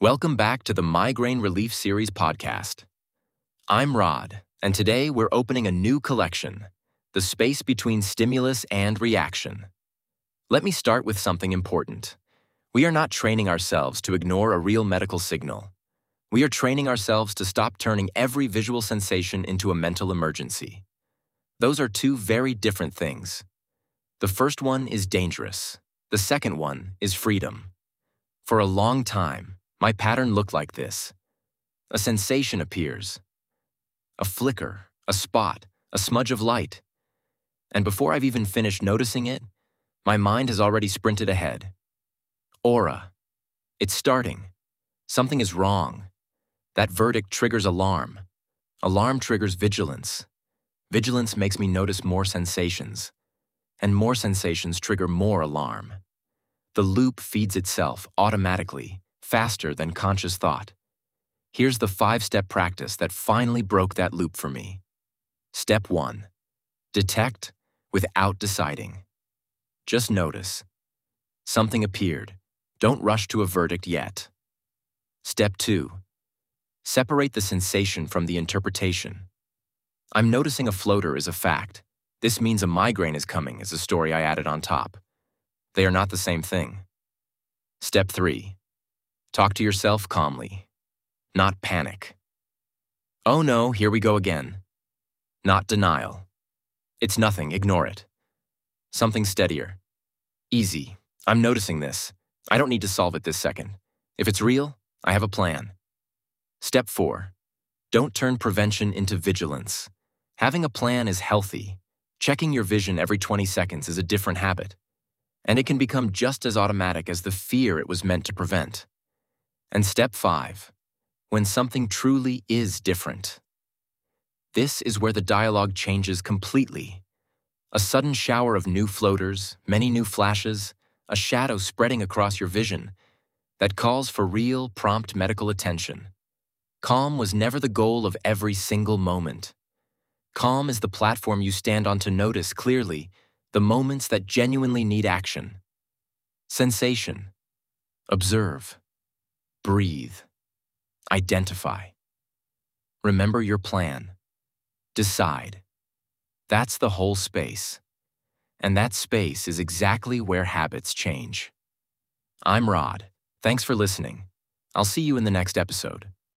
Welcome back to the Migraine Relief Series podcast. I'm Rod, and today we're opening a new collection, The Space Between Stimulus and Reaction. Let me start with something important. We are not training ourselves to ignore a real medical signal. We are training ourselves to stop turning every visual sensation into a mental emergency. Those are two very different things. The first one is dangerous. The second one is freedom. For a long time, my pattern looked like this. A sensation appears. A flicker, a spot, a smudge of light. And before I've even finished noticing it, my mind has already sprinted ahead. Aura. It's starting. Something is wrong. That verdict triggers alarm. Alarm triggers vigilance. Vigilance makes me notice more sensations. And more sensations trigger more alarm. The loop feeds itself automatically, faster than conscious thought. Here's the 5-step practice that finally broke that loop for me. Step 1. Detect without deciding. Just notice. Something appeared. Don't rush to a verdict yet. Step 2. Separate the sensation from the interpretation. I'm noticing a floater is a fact. This means a migraine is coming is a story I added on top. They are not the same thing. Step 3. Talk to yourself calmly, not panic. Oh no, here we go again. Not denial. It's nothing, ignore it. Something steadier. Easy. I'm noticing this. I don't need to solve it this second. If it's real, I have a plan. Step 4. Don't turn prevention into vigilance. Having a plan is healthy. Checking your vision every 20 seconds is a different habit. And it can become just as automatic as the fear it was meant to prevent. And step 5, when something truly is different. This is where the dialogue changes completely. A sudden shower of new floaters, many new flashes, a shadow spreading across your vision that calls for real, prompt medical attention. Calm was never the goal of every single moment. Calm is the platform you stand on to notice clearly the moments that genuinely need action. Sensation. Observe. Breathe. Identify. Remember your plan. Decide. That's the whole space. And that space is exactly where habits change. I'm Rod. Thanks for listening. I'll see you in the next episode.